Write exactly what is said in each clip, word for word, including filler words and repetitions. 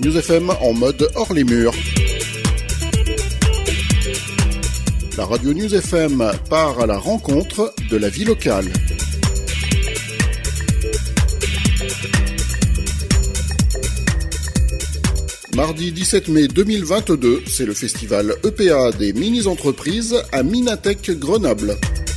News F M en mode hors les murs. La radio News F M part à la rencontre de la vie locale. Mardi dix-sept mai deux mille vingt-deux, c'est le festival E P A des mini-entreprises à Minatech Grenoble.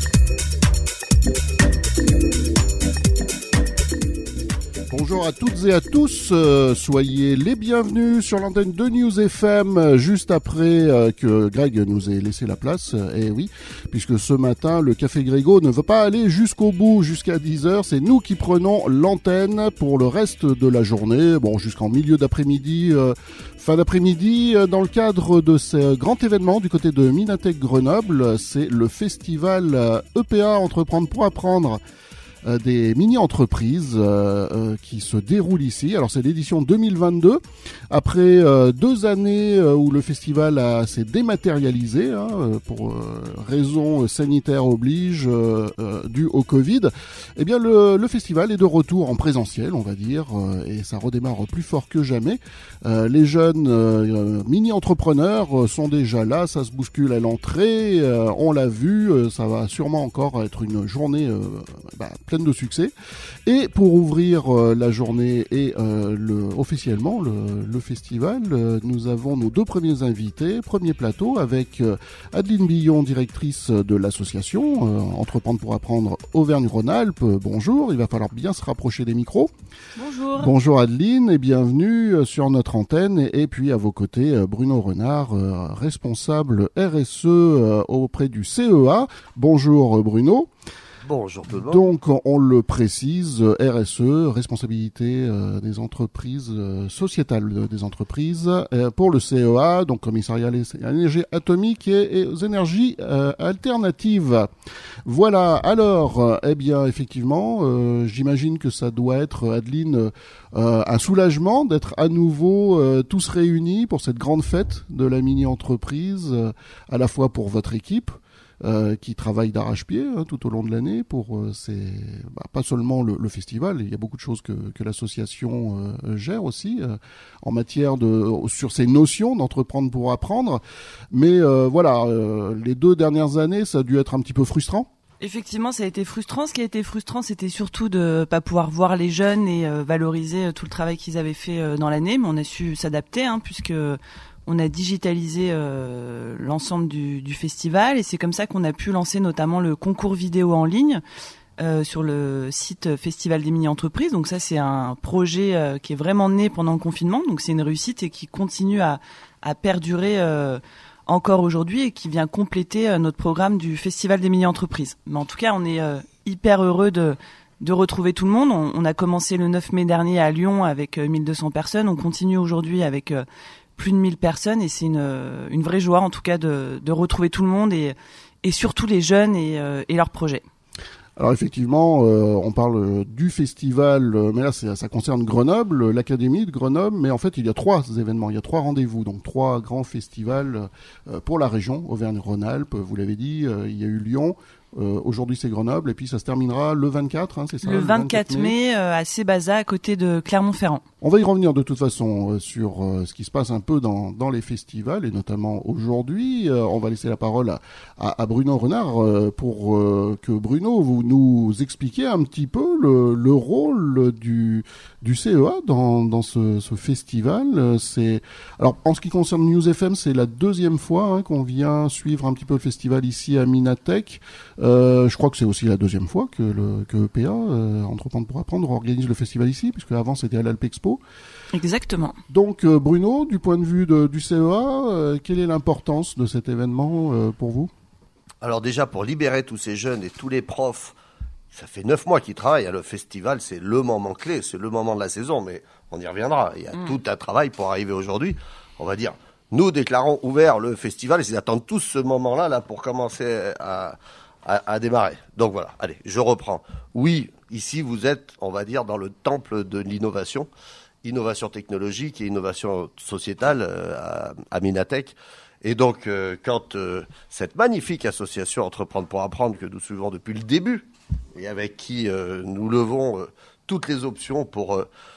Bonjour à toutes et à tous, euh, soyez les bienvenus sur l'antenne de News F M, juste après euh, que Greg nous ait laissé la place, et eh oui, puisque ce matin, le Café Grégo ne veut pas aller jusqu'au bout, jusqu'à dix heures, c'est nous qui prenons l'antenne pour le reste de la journée, bon, jusqu'en milieu d'après-midi, euh, fin d'après-midi, euh, dans le cadre de ce grand événement du côté de Minatech Grenoble, c'est le festival euh, E P A Entreprendre pour Apprendre, Euh, des mini-entreprises euh, euh, qui se déroulent ici. Alors c'est l'édition deux mille vingt-deux, après euh, deux années euh, où le festival a, s'est dématérialisé hein, euh, pour euh, raisons sanitaires oblige euh, euh, dues au Covid. Eh bien le, le festival est de retour en présentiel, on va dire, euh, et ça redémarre plus fort que jamais. Euh, les jeunes euh, mini-entrepreneurs sont déjà là, ça se bouscule à l'entrée, euh, on l'a vu, euh, ça va sûrement encore être une journée euh, bah, pleine de succès. Et pour ouvrir euh, la journée et euh, le, officiellement le, le festival, euh, nous avons nos deux premiers invités. Premier plateau avec euh, Adeline Billon, directrice de l'association euh, Entreprendre pour Apprendre Auvergne-Rhône-Alpes. Euh, bonjour, il va falloir bien se rapprocher des micros. Bonjour. Bonjour Adeline et bienvenue euh, sur notre antenne. Et, et puis à vos côtés, euh, Bruno Renard, euh, responsable R S E euh, auprès du C E A. Bonjour euh, Bruno. Bonjour tout le monde. Donc, on le précise, R S E, responsabilité euh, des entreprises, euh, sociétale des entreprises, euh, pour le C E A, donc commissariat à l'énergie atomique et, et aux énergies euh, alternatives. Voilà, alors, euh, eh bien, effectivement, euh, j'imagine que ça doit être, Adeline, euh, un soulagement d'être à nouveau euh, tous réunis pour cette grande fête de la mini-entreprise, euh, à la fois pour votre équipe, Euh, qui travaille d'arrache-pied hein, tout au long de l'année pour euh, c'est bah, pas seulement le, le festival, il y a beaucoup de choses que, que l'association euh, gère aussi euh, en matière de sur ces notions d'entreprendre pour apprendre, mais euh, voilà euh, les deux dernières années ça a dû être un petit peu frustrant. Effectivement, ça a été frustrant. Ce qui a été frustrant, c'était surtout de pas pouvoir voir les jeunes et euh, valoriser tout le travail qu'ils avaient fait euh, dans l'année, mais on a su s'adapter hein, puisque on a digitalisé euh, l'ensemble du, du festival et c'est comme ça qu'on a pu lancer notamment le concours vidéo en ligne euh, sur le site Festival des mini-entreprises. Donc ça, c'est un projet euh, qui est vraiment né pendant le confinement. Donc c'est une réussite et qui continue à, à perdurer euh, encore aujourd'hui et qui vient compléter euh, notre programme du Festival des mini-entreprises. Mais en tout cas, on est euh, hyper heureux de de retrouver tout le monde. On, on a commencé le neuf mai dernier à Lyon avec euh, mille deux cents personnes. On continue aujourd'hui avec euh, plus de mille personnes et c'est une, une vraie joie en tout cas de, de retrouver tout le monde et, et surtout les jeunes et, euh, et leurs projets. Alors effectivement, euh, on parle du festival, euh, mais là c'est, ça concerne Grenoble, l'Académie de Grenoble, mais en fait il y a trois événements, il y a trois rendez-vous, donc trois grands festivals euh, pour la région Auvergne-Rhône-Alpes, vous l'avez dit, euh, il y a eu Lyon, euh, aujourd'hui c'est Grenoble, et puis ça se terminera le vingt-quatre, hein, c'est ça? Le vingt-quatre mai, euh, à Sébaza, à côté de Clermont-Ferrand. On va y revenir de toute façon euh, sur euh, ce qui se passe un peu dans, dans les festivals, et notamment aujourd'hui. Euh, on va laisser la parole à, à, à Bruno Renard euh, pour euh, que Bruno, vous nous expliquiez un petit peu le, le rôle du, du C E A dans, dans ce, ce festival. C'est, alors, en ce qui concerne News F M, c'est la deuxième fois hein, qu'on vient suivre un petit peu le festival ici à Minatech. Euh, je crois que c'est aussi la deuxième fois que le que E P A, euh, Entreprendre pour Apprendre, organise le festival ici, puisque avant c'était à l'Alpexpo. Exactement. Donc euh, Bruno, du point de vue de, du C E A, euh, quelle est l'importance de cet événement euh, pour vous? Alors déjà, pour libérer tous ces jeunes et tous les profs, ça fait neuf mois qu'ils travaillent. Le festival, c'est le moment clé, c'est le moment de la saison, mais on y reviendra. Il y a mmh. tout un travail pour arriver aujourd'hui. On va dire, nous déclarons ouvert le festival et c'est d'attendre tous ce moment-là là, pour commencer à, à, à démarrer. Donc voilà, allez, je reprends. Oui, ici vous êtes, on va dire, dans le temple de l'innovation. Innovation technologique et innovation sociétale euh, à, à Minatech. Et donc, euh, quand euh, cette magnifique association Entreprendre pour Apprendre, que nous suivons depuis le début, et avec qui euh, nous levons euh, toutes les options pour euh,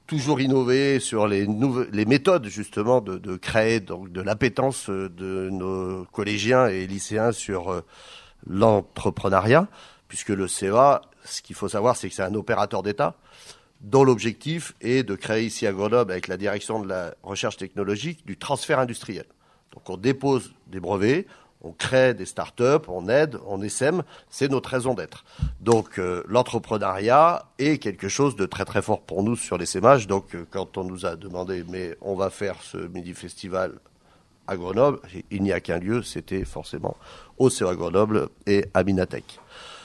toujours innover sur les nouvelles, les méthodes justement de, de créer donc de l'appétence de nos collégiens et lycéens sur euh, l'entrepreneuriat, puisque le C E A, ce qu'il faut savoir, c'est que c'est un opérateur d'État dont l'objectif est de créer ici à Grenoble, avec la direction de la recherche technologique, du transfert industriel. Donc on dépose des brevets, on crée des start-up, on aide, on essaime, c'est notre raison d'être. Donc euh, l'entrepreneuriat est quelque chose de très très fort pour nous sur l'essaimage. Donc euh, quand on nous a demandé, mais on va faire ce mini-festival à Grenoble, il n'y a qu'un lieu, c'était forcément au C E A Grenoble et à Minatech.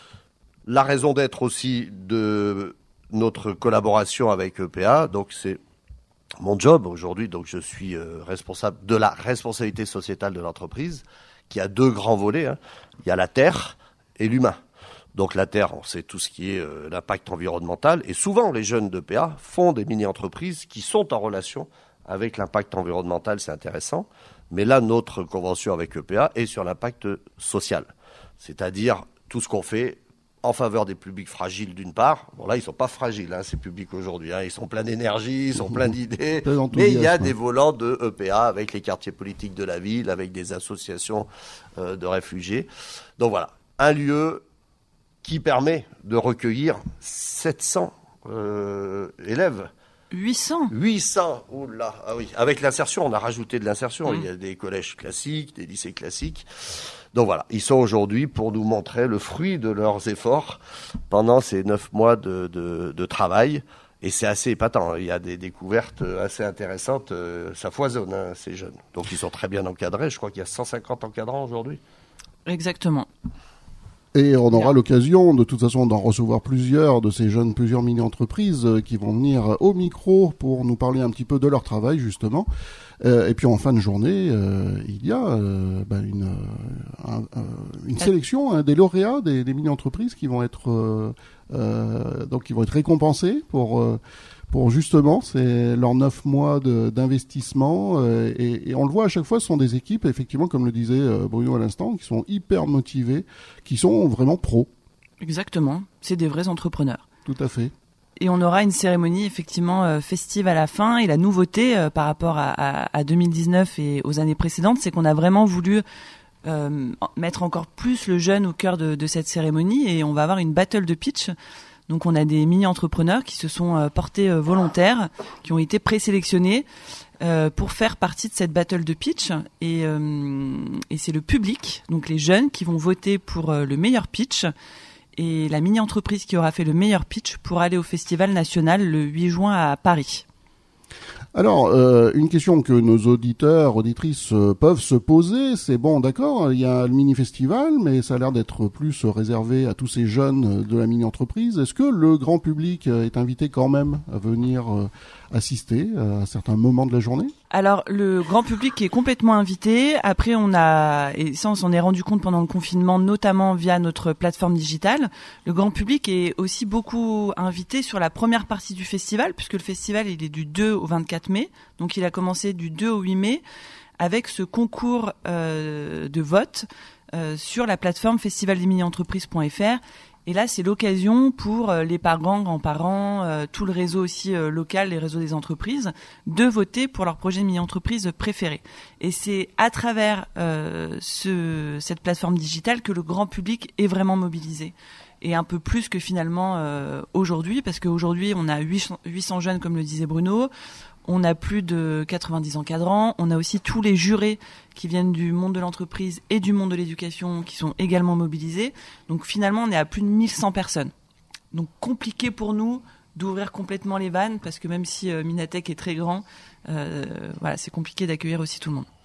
La raison d'être aussi de notre collaboration avec E P A, donc c'est mon job aujourd'hui, donc je suis euh, responsable de la responsabilité sociétale de l'entreprise, qui a deux grands volets, hein. Il y a la terre et l'humain. Donc la terre, on sait tout ce qui est euh, l'impact environnemental, et souvent les jeunes d'E P A font des mini-entreprises qui sont en relation avec l'impact environnemental, c'est intéressant, mais là notre convention avec E P A est sur l'impact social, c'est-à-dire tout ce qu'on fait en faveur des publics fragiles d'une part. Bon là, ils sont pas fragiles, hein, ces publics aujourd'hui. Hein. Ils sont pleins d'énergie, ils sont pleins d'idées. Mais il y a des volants de E P A avec les quartiers politiques de la ville, avec des associations euh, de réfugiés. Donc voilà, un lieu qui permet de recueillir sept cents euh, élèves. huit cents huit cents, oula, ah oui. Avec l'insertion, on a rajouté de l'insertion. Mmh. Il y a des collèges classiques, des lycées classiques. Donc voilà, ils sont aujourd'hui pour nous montrer le fruit de leurs efforts pendant ces neuf mois de, de, de travail. Et c'est assez épatant. Il y a des découvertes assez intéressantes. Ça foisonne, hein, ces jeunes. Donc ils sont très bien encadrés. Je crois qu'il y a cent cinquante encadrants aujourd'hui. Exactement. Et on aura l'occasion, de toute façon, d'en recevoir plusieurs de ces jeunes, plusieurs mini-entreprises euh, qui vont venir au micro pour nous parler un petit peu de leur travail, justement. Euh, et puis en fin de journée, euh, il y a euh, ben, une, euh, un, euh, une sélection hein, des lauréats des, des mini-entreprises qui vont être euh, euh, donc qui vont être récompensés pour euh, pour justement c'est leurs neuf mois de, d'investissement euh, et, et on le voit à chaque fois, ce sont des équipes effectivement, comme le disait euh, Bruno à l'instant, qui sont hyper motivées, qui sont vraiment pros. Exactement, c'est des vrais entrepreneurs. Tout à fait. Et on aura une cérémonie effectivement euh, festive à la fin. Et la nouveauté euh, par rapport à, à, à deux mille dix-neuf et aux années précédentes, c'est qu'on a vraiment voulu euh, mettre encore plus le jeune au cœur de, de cette cérémonie. Et on va avoir une battle de pitch. Donc on a des mini-entrepreneurs qui se sont euh, portés euh, volontaires, qui ont été présélectionnés euh, pour faire partie de cette battle de pitch. Et, euh, et c'est le public, donc les jeunes, qui vont voter pour euh, le meilleur pitch. Et la mini-entreprise qui aura fait le meilleur pitch pour aller au Festival national le huit juin à Paris. Alors, euh, une question que nos auditeurs, auditrices euh, peuvent se poser, c'est bon, d'accord, il y a le mini-festival, mais ça a l'air d'être plus réservé à tous ces jeunes de la mini-entreprise. Est-ce que le grand public est invité quand même à venir euh, assister à certains moments de la journée ? Alors, le grand public est complètement invité. Après, on a, et ça, on s'en est rendu compte pendant le confinement, notamment via notre plateforme digitale. Le grand public est aussi beaucoup invité sur la première partie du festival, puisque le festival, il est du deux au vingt-quatre mai. Donc, il a commencé du deux au huit mai avec ce concours euh, de vote euh, sur la plateforme festival des mini entreprises point f r. Et là, c'est l'occasion pour euh, les parents, grands-parents, euh, tout le réseau aussi euh, local, les réseaux des entreprises, de voter pour leur projet mini-entreprise préféré. Et c'est à travers euh, ce, cette plateforme digitale que le grand public est vraiment mobilisé. Et un peu plus que finalement euh, aujourd'hui, parce qu'aujourd'hui, on a huit cents jeunes, comme le disait Bruno. On a plus de quatre-vingt-dix encadrants. On a aussi tous les jurés qui viennent du monde de l'entreprise et du monde de l'éducation qui sont également mobilisés. Donc finalement, on est à plus de mille cent personnes. Donc compliqué pour nous d'ouvrir complètement les vannes parce que même si euh, Minatech est très grand, euh, voilà, c'est compliqué d'accueillir aussi tout le monde.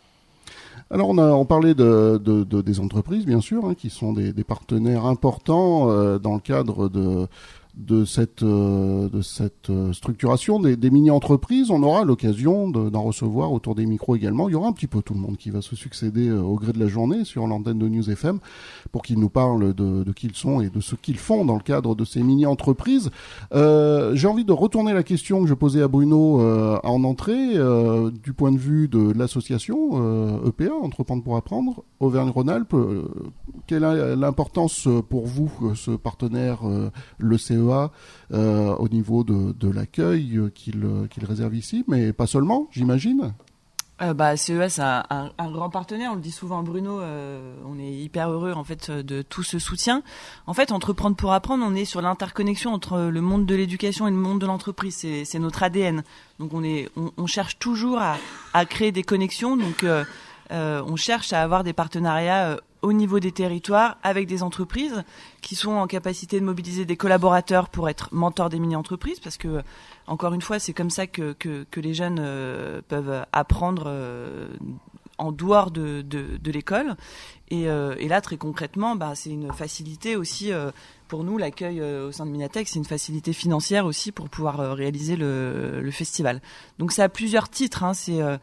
Alors on a on parlait de, de, de des entreprises bien sûr hein, qui sont des, des partenaires importants euh, dans le cadre de de cette euh, de cette euh, structuration des, des mini-entreprises. On aura l'occasion de, d'en recevoir autour des micros également. Il y aura un petit peu tout le monde qui va se succéder euh, au gré de la journée sur l'antenne de News F M pour qu'ils nous parlent de, de qui ils sont et de ce qu'ils font dans le cadre de ces mini-entreprises. Euh, j'ai envie de retourner la question que je posais à Bruno euh, en entrée euh, du point de vue de l'association euh, E P A, Entreprendre pour apprendre, Auvergne-Rhône-Alpes. Euh, quelle est l'importance pour vous, ce partenaire, euh, le C E A, E A euh, au niveau de, de l'accueil qu'il, qu'il réserve ici, mais pas seulement, j'imagine. Euh, bah, C E A, c'est un, un, un grand partenaire. On le dit souvent, Bruno. Euh, on est hyper heureux en fait de tout ce soutien. En fait, Entreprendre pour apprendre, on est sur l'interconnexion entre le monde de l'éducation et le monde de l'entreprise. C'est, c'est notre A D N. Donc, on est, on, on cherche toujours à, à créer des connexions. Donc, euh, euh, on cherche à avoir des partenariats euh, au niveau des territoires avec des entreprises qui sont en capacité de mobiliser des collaborateurs pour être mentors des mini-entreprises, parce que encore une fois, c'est comme ça que, que, que les jeunes euh, peuvent apprendre euh, en dehors de, de, de l'école. Et, euh, et là, très concrètement, bah, c'est une facilité aussi euh, pour nous, l'accueil euh, au sein de Minatech, c'est une facilité financière aussi pour pouvoir euh, réaliser le, le festival. Donc ça a plusieurs titres, hein, c'est euh,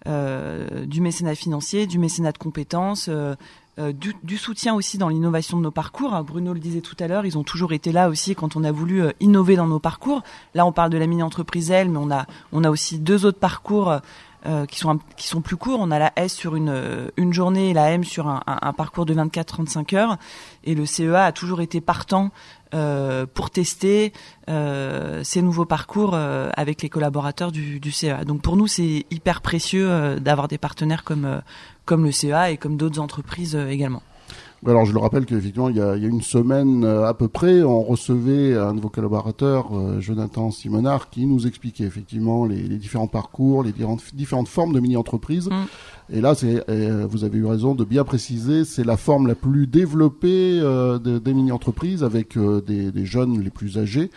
euh, du mécénat financier, du mécénat de compétences, euh, Euh, du, du soutien aussi dans l'innovation de nos parcours. Bruno le disait tout à l'heure, ils ont toujours été là aussi quand on a voulu euh, innover dans nos parcours. Là, on parle de la mini-entreprise L, mais on a, on a aussi deux autres parcours euh, qui sont un, qui sont plus courts. On a la S sur une, une journée et la M sur un, un, un parcours de vingt-quatre à trente-cinq heures. Et le C E A a toujours été partant euh, pour tester euh, ces nouveaux parcours euh, avec les collaborateurs du, du C E A. Donc pour nous, c'est hyper précieux euh, d'avoir des partenaires comme euh, comme le C E A et comme d'autres entreprises euh, également. Alors je le rappelle qu'effectivement il y a, il y a une semaine euh, à peu près, on recevait un de vos collaborateurs, euh, Jonathan Simonard, qui nous expliquait effectivement les, les différents parcours, les différentes, différentes formes de mini-entreprises. Mmh. Et là, c'est, euh, vous avez eu raison de bien préciser, c'est la forme la plus développée euh, de, des mini-entreprises avec euh, des, des jeunes les plus âgés.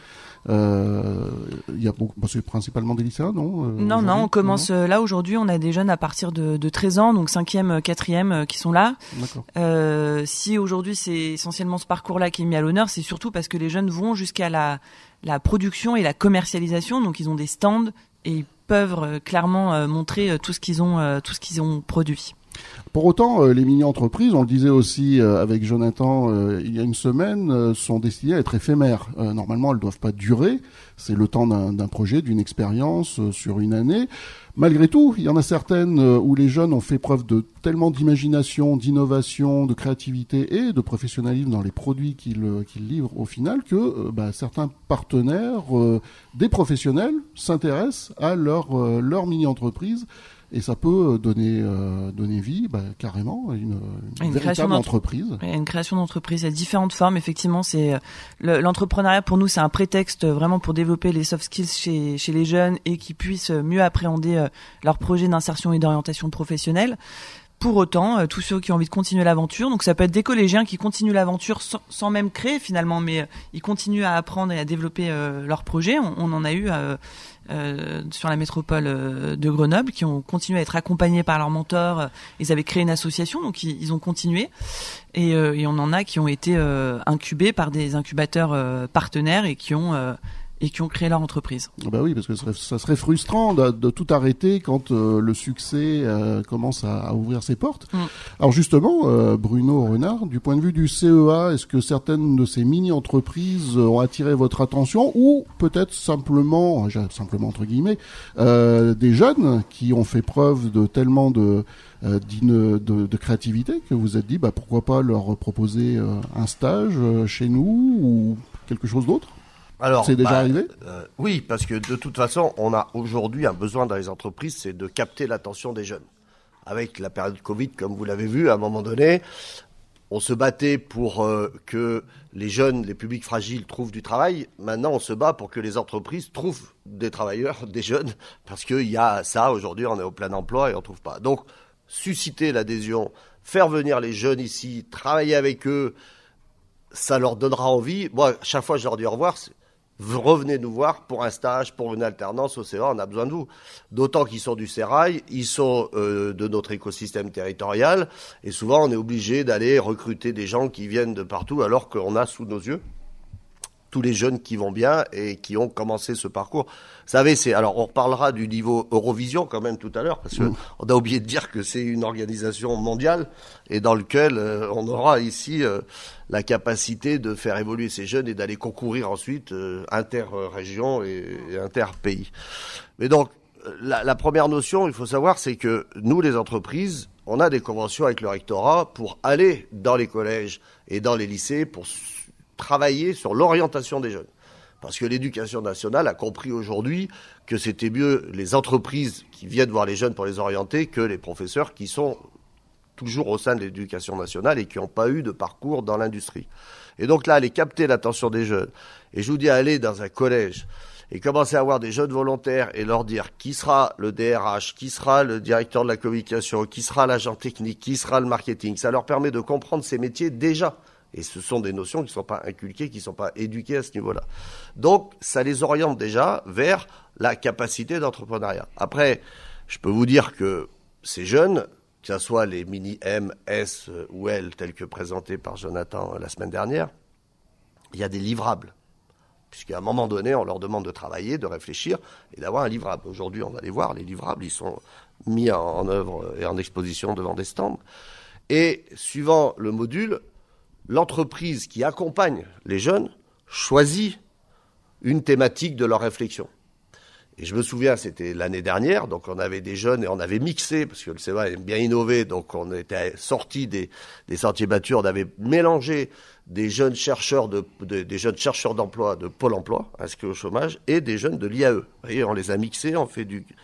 Euh, il y a beaucoup, bah, c'est principalement des lycéens, non? Euh, non, non, on commence non là aujourd'hui. On a des jeunes à partir de, de treize ans, donc cinquième, quatrième, qui sont là. D'accord. Euh, si aujourd'hui c'est essentiellement ce parcours-là qui est mis à l'honneur, c'est surtout parce que les jeunes vont jusqu'à la, la production et la commercialisation, donc ils ont des stands et ils peuvent euh, clairement euh, montrer euh, tout ce qu'ils ont, euh, tout ce qu'ils ont produit. Pour autant, euh, les mini-entreprises, on le disait aussi euh, avec Jonathan euh, il y a une semaine, euh, sont destinées à être éphémères. Euh, normalement, elles ne doivent pas durer. C'est le temps d'un, d'un projet, d'une expérience euh, sur une année. Malgré tout, il y en a certaines euh, où les jeunes ont fait preuve de tellement d'imagination, d'innovation, de créativité et de professionnalisme dans les produits qu'ils, euh, qu'ils livrent au final que euh, bah, certains partenaires, euh, des professionnels, s'intéressent à leur, euh, leur mini-entreprise. Et ça peut donner euh, donner vie, bah, carrément, à une, une, une véritable entreprise. Il y a une création d'entreprise. Il y a différentes formes. Effectivement, c'est le, l'entrepreneuriat pour nous, c'est un prétexte vraiment pour développer les soft skills chez chez les jeunes et qu'ils puissent mieux appréhender euh, leurs projets d'insertion et d'orientation professionnelle. Pour autant, euh, tous ceux qui ont envie de continuer l'aventure, donc ça peut être des collégiens qui continuent l'aventure sans, sans même créer finalement, mais euh, ils continuent à apprendre et à développer euh, leurs projets. On, on en a eu euh, euh, sur la métropole euh, de Grenoble qui ont continué à être accompagnés par leurs mentors. Ils avaient créé une association, donc ils, ils ont continué. Et, euh, et on en a qui ont été euh, incubés par des incubateurs euh, partenaires et qui ont... Euh, et qui ont créé leur entreprise. Bah oui, parce que ça serait, ça serait frustrant de, de tout arrêter quand euh, le succès euh, commence à, à ouvrir ses portes. Mm. Alors justement, euh, Bruno Renard, du point de vue du C E A, est-ce que certaines de ces mini-entreprises ont attiré votre attention ou peut-être simplement, simplement entre guillemets, euh, des jeunes qui ont fait preuve de tellement de, euh, de, de créativité que vous êtes dit, bah, pourquoi pas leur proposer euh, un stage euh, chez nous ou quelque chose d'autre? Alors, c'est déjà bah, arrivé euh, Oui, parce que de toute façon, on a aujourd'hui un besoin dans les entreprises, c'est de capter l'attention des jeunes. Avec la période Covid, comme vous l'avez vu, à un moment donné, on se battait pour euh, que les jeunes, les publics fragiles trouvent du travail. Maintenant, on se bat pour que les entreprises trouvent des travailleurs, des jeunes, parce qu'il y a ça, aujourd'hui, on est au plein emploi et on ne trouve pas. Donc, susciter l'adhésion, faire venir les jeunes ici, travailler avec eux, ça leur donnera envie. Moi, chaque fois, je leur dis au revoir. Vous revenez nous voir pour un stage, pour une alternance au C E A, on a besoin de vous. D'autant qu'ils sont du Sérail, ils sont euh, de notre écosystème territorial, et souvent on est obligé d'aller recruter des gens qui viennent de partout, alors qu'on a sous nos yeux tous les jeunes qui vont bien et qui ont commencé ce parcours. Vous savez, c'est, alors on reparlera du niveau Eurovision quand même tout à l'heure, parce que mmh. on a oublié de dire que c'est une organisation mondiale et dans lequel euh, on aura ici euh, la capacité de faire évoluer ces jeunes et d'aller concourir ensuite euh, inter-région et, et inter-pays. Mais donc, la, la première notion, il faut savoir, c'est que nous, les entreprises, on a des conventions avec le rectorat pour aller dans les collèges et dans les lycées pour travailler sur l'orientation des jeunes. Parce que l'éducation nationale a compris aujourd'hui que c'était mieux les entreprises qui viennent voir les jeunes pour les orienter que les professeurs qui sont toujours au sein de l'éducation nationale et qui n'ont pas eu de parcours dans l'industrie. Et donc là, aller capter l'attention des jeunes. Et je vous dis, aller dans un collège et commencer à avoir des jeunes volontaires et leur dire qui sera le D R H, qui sera le directeur de la communication, qui sera l'agent technique, qui sera le marketing. Ça leur permet de comprendre ces métiers déjà. Et ce sont des notions qui ne sont pas inculquées, qui ne sont pas éduquées à ce niveau-là. Donc, ça les oriente déjà vers la capacité d'entrepreneuriat. Après, je peux vous dire que ces jeunes, que ce soit les mini-M, S ou L, tels que présentés par Jonathan la semaine dernière, il y a des livrables. Puisqu'à un moment donné, on leur demande de travailler, de réfléchir et d'avoir un livrable. Aujourd'hui, on va les voir, les livrables, ils sont mis en, en œuvre et en exposition devant des stands. Et suivant le module, l'entreprise qui accompagne les jeunes choisit une thématique de leur réflexion. Et je me souviens, c'était l'année dernière, donc on avait des jeunes et on avait mixé, parce que le C E A aime bien innover, donc on était sortis des, des sentiers battus, on avait mélangé des jeunes chercheurs de, de des jeunes chercheurs d'emploi de Pôle emploi, inscrits au chômage, et des jeunes de l'I A E. Vous voyez, on les a mixés, on fait du,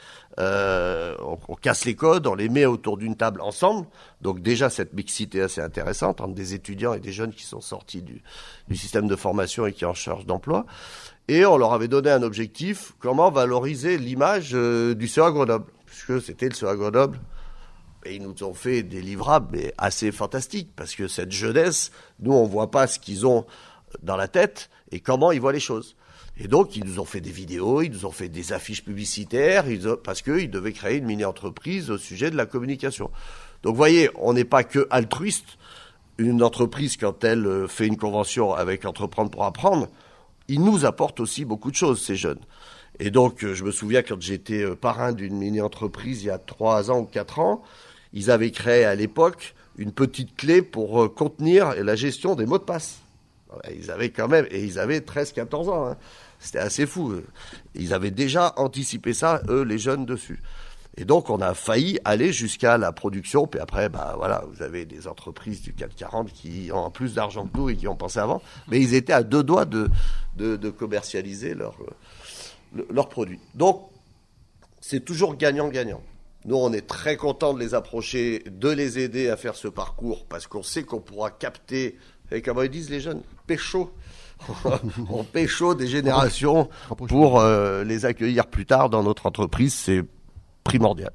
euh, on, on casse les codes, on les met autour d'une table ensemble. Donc déjà cette mixité assez intéressante entre des étudiants et des jeunes qui sont sortis du, du système de formation et qui en cherchent d'emploi. Et on leur avait donné un objectif, comment valoriser l'image euh, du C E A Grenoble, puisque c'était le C E A Grenoble. Et ils nous ont fait des livrables mais assez fantastiques, parce que cette jeunesse, nous, on ne voit pas ce qu'ils ont dans la tête et comment ils voient les choses. Et donc, ils nous ont fait des vidéos, ils nous ont fait des affiches publicitaires, ils ont, parce qu'ils devaient créer une mini-entreprise au sujet de la communication. Donc, vous voyez, on n'est pas que altruiste. Une entreprise, quand elle fait une convention avec Entreprendre pour apprendre, ils nous apportent aussi beaucoup de choses, ces jeunes. Et donc, je me souviens quand j'étais parrain d'une mini-entreprise il y a trois ans ou quatre ans, ils avaient créé à l'époque une petite clé pour contenir la gestion des mots de passe. Ils avaient quand même, et ils avaient treize quatorze ans, hein. C'était assez fou. Ils avaient déjà anticipé ça, eux, les jeunes, dessus. Et donc, on a failli aller jusqu'à la production. Puis après, bah voilà, vous avez des entreprises du C A C quarante qui ont plus d'argent que nous et qui ont pensé avant. Mais ils étaient à deux doigts de, de, de commercialiser leurs leur produits. Donc, c'est toujours gagnant-gagnant. Nous, on est très contents de les approcher, de les aider à faire ce parcours, parce qu'on sait qu'on pourra capter, et comment ils disent les jeunes, pécho. On pécho des générations pour euh, les accueillir plus tard dans notre entreprise. C'est primordial.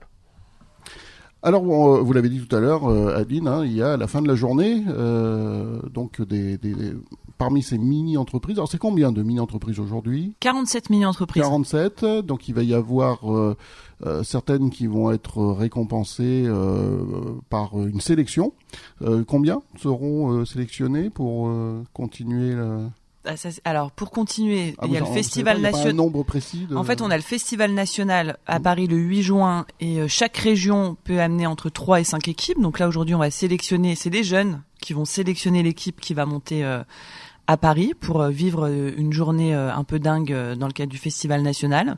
Alors, bon, vous l'avez dit tout à l'heure, euh, Adeline, hein, il y a à la fin de la journée, euh, donc des, des, parmi ces mini-entreprises, alors c'est combien de mini-entreprises aujourd'hui ? quarante-sept mini-entreprises. quarante-sept, donc il va y avoir euh, euh, certaines qui vont être récompensées euh, par une sélection. Euh, combien seront euh, sélectionnées pour euh, continuer le... Ah, ça, alors, pour continuer, ah, il y a le festival national. Il y a pas un nombre précis de... En fait, on a le festival national à Paris le huit juin et euh, chaque région peut amener entre trois et cinq équipes. Donc là, aujourd'hui, on va sélectionner, c'est des jeunes qui vont sélectionner l'équipe qui va monter euh, à Paris pour euh, vivre euh, une journée euh, un peu dingue euh, dans le cadre du festival national.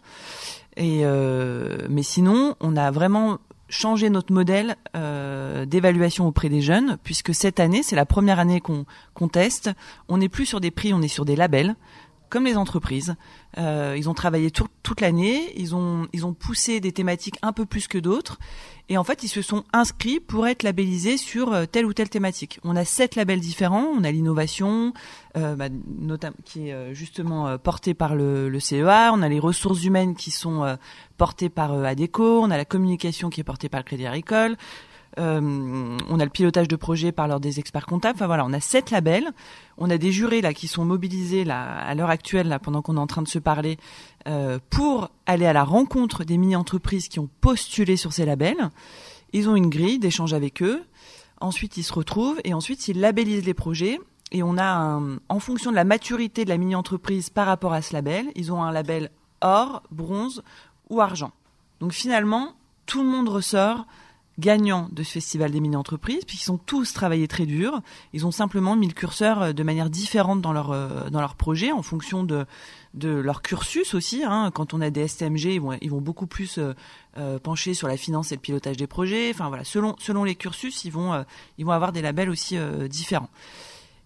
Et euh, mais sinon, on a vraiment changer notre modèle euh, d'évaluation auprès des jeunes, puisque cette année, c'est la première année qu'on qu'on teste. On n'est plus sur des prix, on est sur des labels, comme les entreprises. Euh, ils ont travaillé tout, toute l'année, ils ont ils ont poussé des thématiques un peu plus que d'autres, et en fait, ils se sont inscrits pour être labellisés sur euh, telle ou telle thématique. On a sept labels différents. On a l'innovation, euh, bah, notamment qui est euh, justement euh, portée par le, le C E A. On a les ressources humaines qui sont euh, portées par euh, Adecco. On a la communication qui est portée par le Crédit Agricole. Euh, on a le pilotage de projet par l'ordre des experts comptables. Enfin voilà, on a sept labels. On a des jurés là qui sont mobilisés là à l'heure actuelle là pendant qu'on est en train de se parler euh, pour aller à la rencontre des mini-entreprises qui ont postulé sur ces labels. Ils ont une grille d'échange avec eux. Ensuite, ils se retrouvent et ensuite ils labellisent les projets. Et on a un, en fonction de la maturité de la mini-entreprise par rapport à ce label, ils ont un label or, bronze ou argent. Donc finalement, tout le monde ressort gagnants de ce festival des mini-entreprises, puisqu'ils ont tous travaillé très dur. Ils ont simplement mis le curseur de manière différente dans leur euh, dans leur projet, en fonction de de leur cursus aussi. Hein. Quand on a des S T M G, ils vont ils vont beaucoup plus euh, euh, pencher sur la finance et le pilotage des projets. Enfin voilà, selon selon les cursus, ils vont euh, ils vont avoir des labels aussi euh, différents.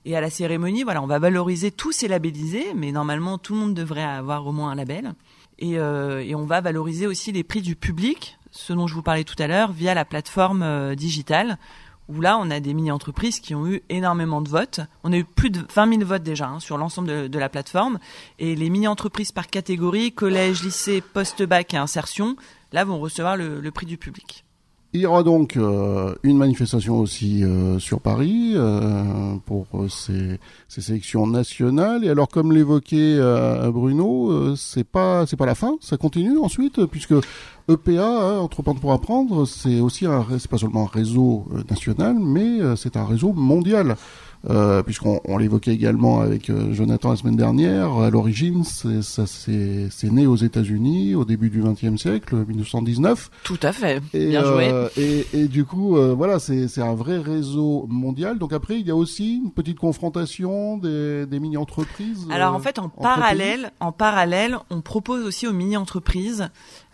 Et à la cérémonie, voilà, on va valoriser tous ces labellisés, mais normalement tout le monde devrait avoir au moins un label. Et, euh, et on va valoriser aussi les prix du public, ce dont je vous parlais tout à l'heure, via la plateforme euh, digitale, où là on a des mini-entreprises qui ont eu énormément de votes. On a eu plus de vingt mille votes déjà hein, sur l'ensemble de, de la plateforme. Et les mini-entreprises par catégorie, collège, lycée, post-bac et insertion, là vont recevoir le, le prix du public. Il y aura donc euh, une manifestation aussi euh, sur Paris euh, pour euh, ces, ces sélections nationales. Et alors, comme l'évoquait euh, Bruno, euh, c'est pas c'est pas la fin, ça continue ensuite, puisque E P A, hein, Entreprendre pour apprendre, c'est aussi un c'est pas seulement un réseau euh, national, mais euh, c'est un réseau mondial. Euh, puisqu'on on l'évoquait également avec euh, Jonathan la semaine dernière, à l'origine, c'est, ça c'est, c'est né aux États-Unis au début du vingtième siècle, dix-neuf cent dix-neuf. Tout à fait. Et, bien joué. Euh, et, et du coup, euh, voilà, c'est, c'est un vrai réseau mondial. Donc après, il y a aussi une petite confrontation des, des mini-entreprises. Alors euh, en fait, en entre parallèle, pays. en parallèle, on propose aussi aux mini-entreprises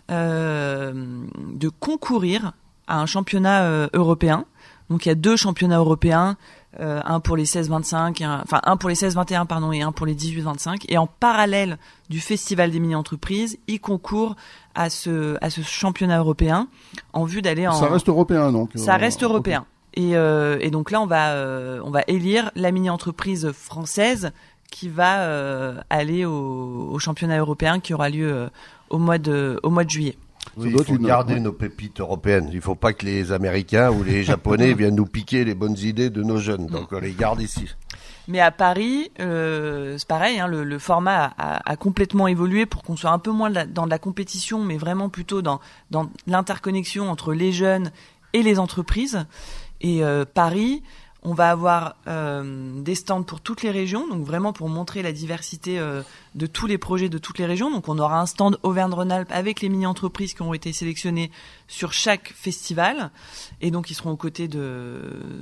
euh, de concourir à un championnat euh, européen. Donc il y a deux championnats européens. Euh, un pour les seize vingt-cinq, un, enfin un pour les seize vingt et un pardon et un pour les dix-huit vingt-cinq. Et en parallèle du festival des mini-entreprises, ils concourent à ce à ce championnat européen en vue d'aller en. Ça reste européen donc. Ça euh, reste européen. Okay. Et euh, et donc là on va euh, on va élire la mini-entreprise française qui va euh, aller au, au championnat européen qui aura lieu euh, au mois de au mois de juillet. Oui, il faut une... garder ouais. nos pépites européennes. Il ne faut pas que les Américains ou les Japonais viennent nous piquer les bonnes idées de nos jeunes. Donc on les garde ici. Mais à Paris, euh, c'est pareil, hein, le, le format a, a complètement évolué pour qu'on soit un peu moins de la, dans de la compétition, mais vraiment plutôt dans, dans l'interconnexion entre les jeunes et les entreprises. Et euh, Paris, on va avoir euh, des stands pour toutes les régions, donc vraiment pour montrer la diversité euh, de tous les projets de toutes les régions. Donc on aura un stand Auvergne-Rhône-Alpes avec les mini-entreprises qui ont été sélectionnées sur chaque festival, et donc ils seront aux côtés de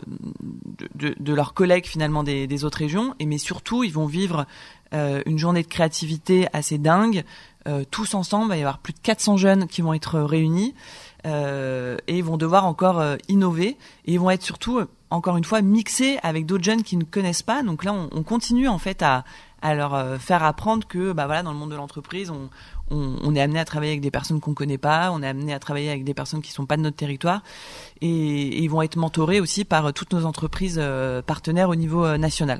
de, de, de leurs collègues finalement des, des autres régions. Et mais surtout, ils vont vivre euh, une journée de créativité assez dingue, euh, tous ensemble. Il va y avoir plus de quatre cents jeunes qui vont être réunis. Euh, et ils vont devoir encore euh, innover, et ils vont être surtout euh, encore une fois mixés avec d'autres jeunes qui ne connaissent pas. Donc là on, on continue en fait à, à leur euh, faire apprendre que bah voilà, dans le monde de l'entreprise on, on, on est amené à travailler avec des personnes qu'on connaît pas, on est amené à travailler avec des personnes qui sont pas de notre territoire, et, et ils vont être mentorés aussi par euh, toutes nos entreprises euh, partenaires au niveau euh, national.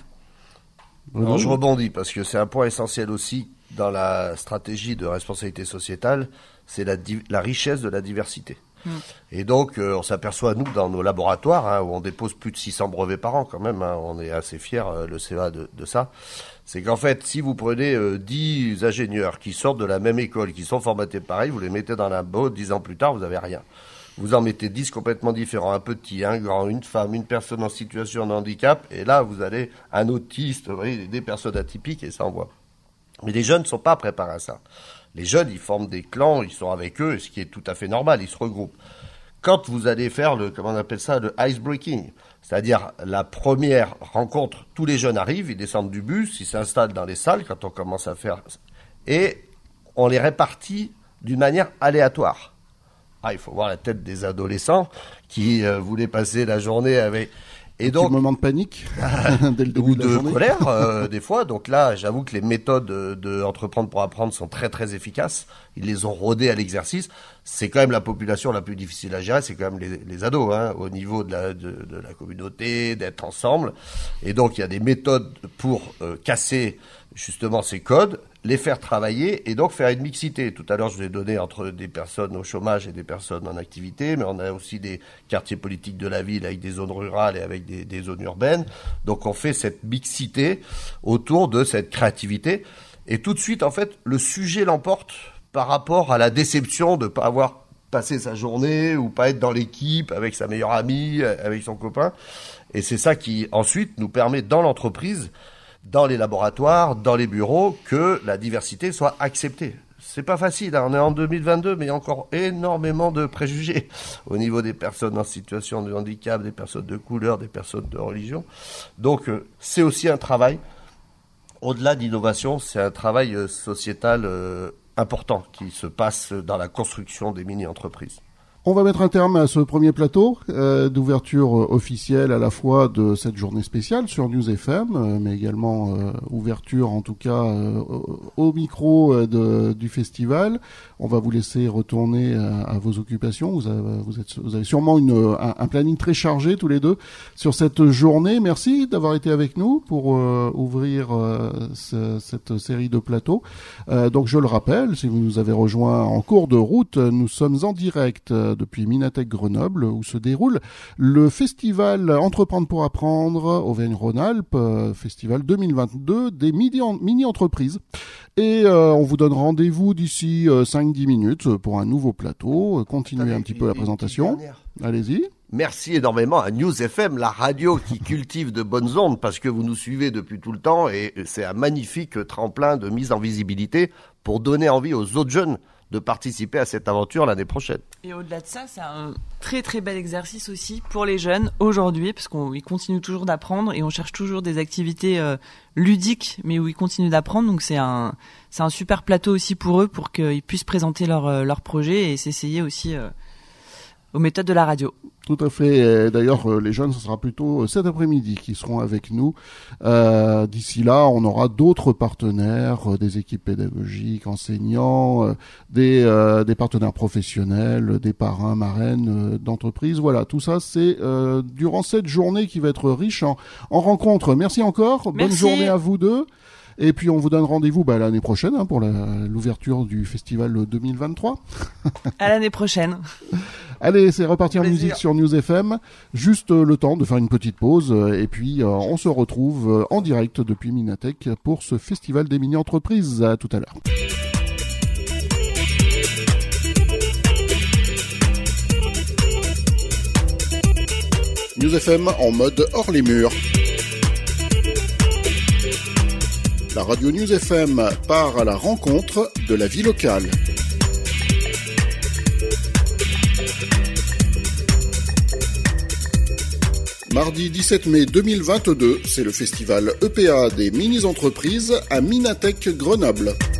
Alors, je rebondis parce que c'est un point essentiel aussi dans la stratégie de responsabilité sociétale, c'est la, di- la richesse de la diversité. Mmh. Et donc, euh, on s'aperçoit, nous, dans nos laboratoires, hein, où on dépose plus de six cents brevets par an quand même, hein, on est assez fiers, euh, le C E A, de, de ça, c'est qu'en fait, si vous prenez euh, dix ingénieurs qui sortent de la même école, qui sont formatés pareil, vous les mettez dans la boîte, dix ans plus tard, vous n'avez rien. Vous en mettez dix complètement différents, un petit, un grand, une femme, une personne en situation de handicap, et là, vous allez un autiste, vous voyez, des personnes atypiques, et ça envoie. Mais les jeunes ne sont pas préparés à ça. Les jeunes, ils forment des clans, ils sont avec eux, ce qui est tout à fait normal, ils se regroupent. Quand vous allez faire le, comment on appelle ça, le ice breaking, c'est-à-dire la première rencontre, tous les jeunes arrivent, ils descendent du bus, ils s'installent dans les salles quand on commence à faire, et on les répartit d'une manière aléatoire. Ah, il faut voir la tête des adolescents qui euh, voulaient passer la journée avec... Et donc, un petit moment de panique dès le début ou de, la de journée. colère euh, des fois. Donc là, j'avoue que les méthodes de, de Entreprendre pour apprendre sont très très efficaces. Ils les ont rodées à l'exercice. C'est quand même la population la plus difficile à gérer, c'est quand même les, les ados, hein, au niveau de la, de, de la communauté, d'être ensemble. Et donc il y a des méthodes pour euh, casser justement ces codes, les faire travailler et donc faire une mixité. Tout à l'heure, je vous ai donné entre des personnes au chômage et des personnes en activité, mais on a aussi des quartiers politiques de la ville avec des zones rurales et avec des, des zones urbaines. Donc on fait cette mixité autour de cette créativité. Et tout de suite, en fait, le sujet l'emporte par rapport à la déception de ne pas avoir passé sa journée ou pas être dans l'équipe avec sa meilleure amie, avec son copain. Et c'est ça qui, ensuite, nous permet dans l'entreprise, dans les laboratoires, dans les bureaux, que la diversité soit acceptée. C'est pas facile, hein. On est en deux mille vingt-deux, mais il y a encore énormément de préjugés au niveau des personnes en situation de handicap, des personnes de couleur, des personnes de religion. Donc, euh, c'est aussi un travail, au-delà d'innovation, c'est un travail euh, sociétal euh, important qui se passe dans la construction des mini-entreprises. On va mettre un terme à ce premier plateau euh, d'ouverture officielle à la fois de cette journée spéciale sur News F M, euh, mais également euh, ouverture en tout cas euh, au micro euh, de, du festival. On va vous laisser retourner à, à vos occupations. Vous avez, vous, êtes, vous avez sûrement une, un, un planning très chargé tous les deux sur cette journée. Merci d'avoir été avec nous pour euh, ouvrir euh, ce, cette série de plateaux. Euh, donc je le rappelle, si vous nous avez rejoint en cours de route, nous sommes en direct euh, depuis Minatec Grenoble, où se déroule le festival Entreprendre pour apprendre Auvergne-Rhône-Alpes, euh, festival deux mille vingt-deux des mini-entreprises. Et euh, on vous donne rendez-vous d'ici euh, cinq à dix minutes pour un nouveau plateau. Euh, continuez Attendez, un petit peu la présentation. Allez-y. Merci énormément à News F M, la radio qui cultive de bonnes ondes, parce que vous nous suivez depuis tout le temps et c'est un magnifique tremplin de mise en visibilité pour donner envie aux autres jeunes de participer à cette aventure l'année prochaine. Et au-delà de ça, c'est un très très bel exercice aussi pour les jeunes aujourd'hui, parce qu'ils continuent toujours d'apprendre et on cherche toujours des activités euh, ludiques, mais où ils continuent d'apprendre. Donc c'est un c'est un super plateau aussi pour eux, pour qu'ils puissent présenter leur euh, leur projet et s'essayer aussi euh, aux méthodes de la radio. Tout à fait. Et d'ailleurs, les jeunes, ce sera plutôt cet après-midi qui seront avec nous. Euh, d'ici là, on aura d'autres partenaires, des équipes pédagogiques, enseignants, des, euh, des partenaires professionnels, des parrains, marraines d'entreprises. Voilà, tout ça, c'est euh, durant cette journée qui va être riche en, en rencontres. Merci encore. Merci. Bonne journée à vous deux. Et puis on vous donne rendez-vous bah, l'année prochaine hein, pour la, l'ouverture du festival deux mille vingt-trois. À l'année prochaine. Allez, c'est reparti en musique sur News F M. Juste euh, le temps de faire une petite pause euh, et puis euh, on se retrouve euh, en direct depuis Minatec pour ce festival des mini-entreprises. À tout à l'heure. News F M en mode hors les murs. La radio News F M part à la rencontre de la vie locale. Mardi dix-sept mai deux mille vingt-deux, c'est le festival E P A des mini-entreprises à Minatec Grenoble.